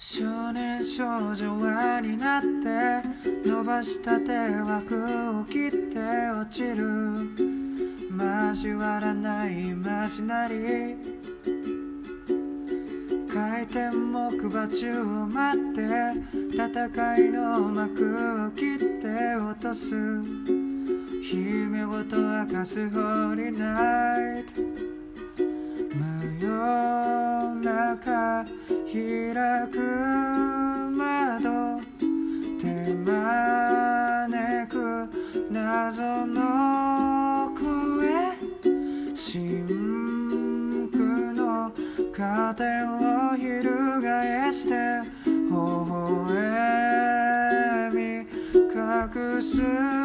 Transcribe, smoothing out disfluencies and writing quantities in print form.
少年少女輪になって伸ばした手枠を切って落ちる交わらないイマジナリー回転木馬中を待って戦いの幕を切って落とす夢ごと明かすホーリーナイト真夜中開く窓手招く謎の声深紅のカーテンを翻して微笑み隠す